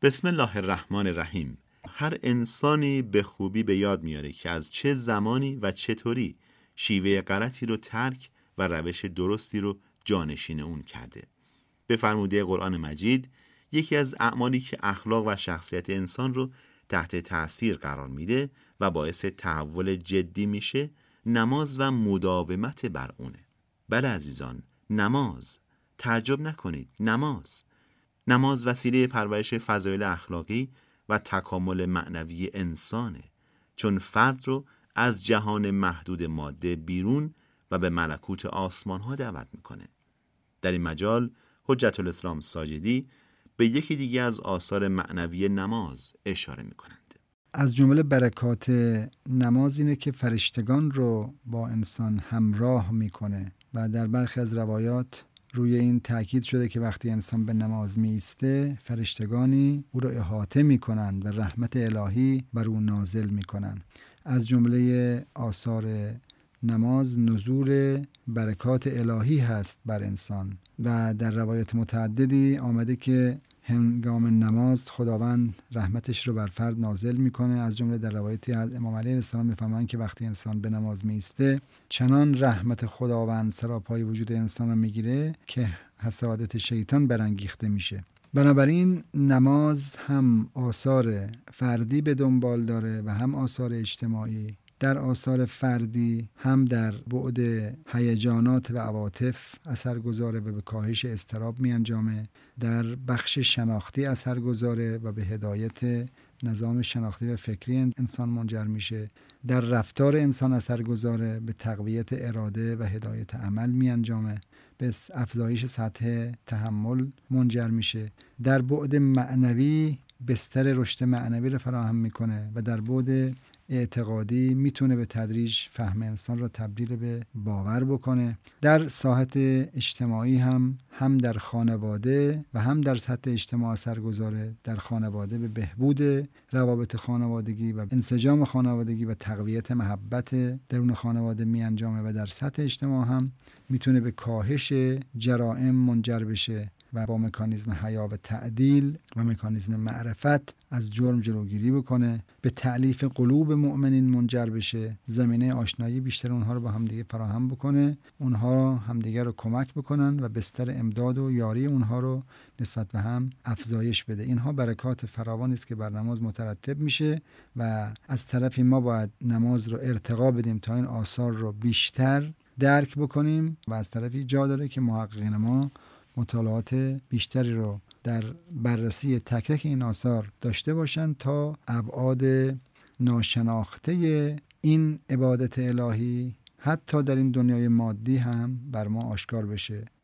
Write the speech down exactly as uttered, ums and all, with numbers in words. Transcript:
بسم الله الرحمن الرحیم. هر انسانی به خوبی به یاد میاره که از چه زمانی و چطوری شیوه غلطی رو ترک و روش درستی رو جانشین اون کرده. به فرموده قرآن مجید، یکی از اعمالی که اخلاق و شخصیت انسان رو تحت تأثیر قرار میده و باعث تحول جدی میشه، نماز و مداومت بر اونه. بله عزیزان، نماز. تعجب نکنید، نماز. نماز وسیله پرورش فضایل اخلاقی و تکامل معنوی انسانه، چون فرد رو از جهان محدود ماده بیرون و به ملکوت آسمان ها دعوت میکنه. در این مجال حجت الاسلام ساجدی به یکی دیگه از آثار معنوی نماز اشاره میکنند. از جمله برکات نماز اینه که فرشتگان رو با انسان همراه میکنه و در برخی از روایات روی این تاکید شده که وقتی انسان به نماز می ایسته، فرشتگانی او را احاطه می کنند و رحمت الهی بر او نازل می کنند. از جمله آثار نماز نزول برکات الهی هست بر انسان و در روایت متعددی آمده که هنگام نماز خداوند رحمتش رو بر فرد نازل میکنه. از جمله در روایتی از امام علیه السلام میفرمایند که وقتی انسان به نماز میسته، چنان رحمت خداوند سراپای وجود انسان رو میگیره که حسادت شیطان برانگیخته میشه. بنابراین نماز هم آثار فردی به دنبال داره و هم آثار اجتماعی. در آثار فردی هم در بعد هیجانات و عواطف اثر گذاره و به کاهش اضطراب می انجامه. در بخش شناختی اثر گذاره و به هدایت نظام شناختی و فکری انسان منجر میشه. در رفتار انسان اثر گذاره، به تقویت اراده و هدایت عمل می انجامه، به افزایش سطح تحمل منجر میشه. در بعد معنوی بستر رشد معنوی رو فراهم میکنه و در بعد اعتقادی میتونه به تدریج فهم انسان را تبدیل به باور بکنه. در ساحت اجتماعی هم هم در خانواده و هم در سطح اجتماع اثر گذاره. در خانواده به بهبود روابط خانوادگی و انسجام خانوادگی و تقویت محبت درون خانواده می انجامه و در سطح اجتماع هم میتونه به کاهش جرائم منجر بشه و با مکانیزم حیا و تعدیل و مکانیزم معرفت از جرم جلوگیری بکنه، به تألیف قلوب مؤمنین منجر بشه، زمینه آشنایی بیشتر اونها رو با همدیگه فراهم بکنه، اونها همدیگه رو کمک بکنن و بستر امداد و یاری اونها رو نسبت به هم افزایش بده. اینها برکات فراوانی است که بر نماز مترتب میشه و از طرفی ما باید نماز رو ارتقا بدیم تا این آثار رو بیشتر درک بکنیم و از طرفی جا داره که محققین ما مطالعات بیشتری رو در بررسی تک تک این آثار داشته باشند تا ابعاد ناشناخته این عبادت الهی حتی در این دنیای مادی هم بر ما آشکار بشه.